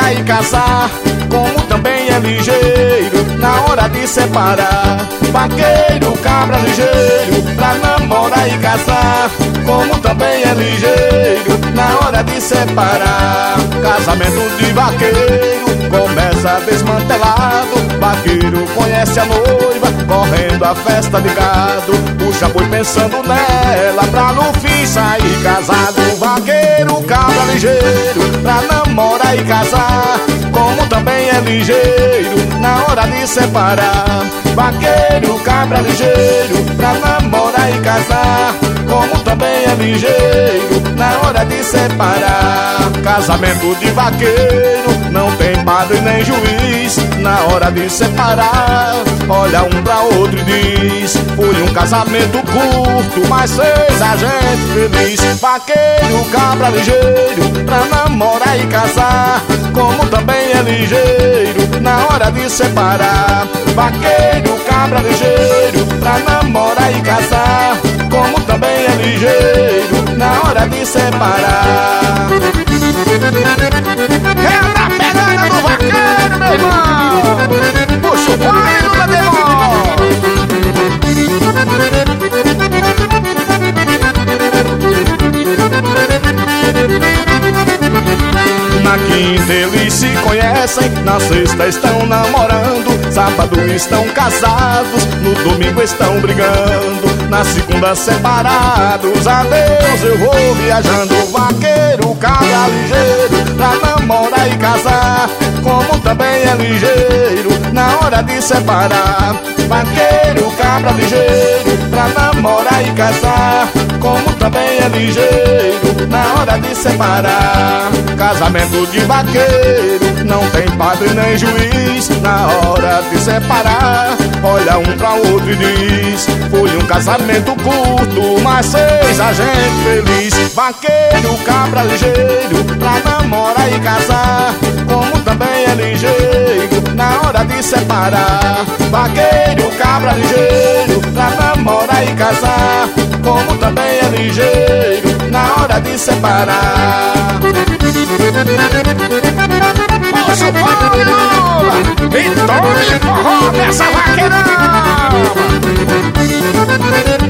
namorar e casar, como também é ligeiro na hora de separar. Vaqueiro, cabra ligeiro pra namorar e casar, como também é ligeiro na hora de separar. Casamento de vaqueiro começa desmantelado. Vaqueiro conhece a noiva correndo a festa de gado, puxa boi pensando nela pra no fim sair casado. Vaqueiro, cabra ligeiro pra namorar e casar, como também é ligeiro na hora de separar. Vaqueiro, cabra ligeiro pra namorar e casar, como também é ligeiro na hora de separar. Casamento de vaqueiro não tem padre nem juiz na hora de separar. Olha um pra outro e diz: foi um casamento curto, mas fez a gente feliz. Vaqueiro, cabra ligeiro pra namorar e casar, como também é ligeiro na hora de separar. Vaqueiro, cabra ligeiro pra namorar e casar, como também é ligeiro na hora de separar. É a pegada do vaqueiro, meu irmão! Puxa o pai do Lademon! Na quinta eles se conhecem, na sexta estão namorando, sábado estão casados, no domingo estão brigando, na segunda separados. Adeus, eu vou viajando. Vaqueiro, cabra ligeiro pra namorar e casar, como também é ligeiro na hora de separar. Vaqueiro, cabra ligeiro pra namorar e casar, como também é ligeiro na hora de separar. Casamento de vaqueiro não tem padre nem juiz na hora de separar. Olha um pra outro e diz: foi um casamento curto, mas fez a gente feliz. Vaqueiro, cabra ligeiro pra namorar e casar, como também é ligeiro na hora de separar. Vaqueiro, cabra ligeiro pra namorar e casar, como também é ligeiro na hora de separar. Puxa o pau, Lula! E tome forró dessa vaqueirão!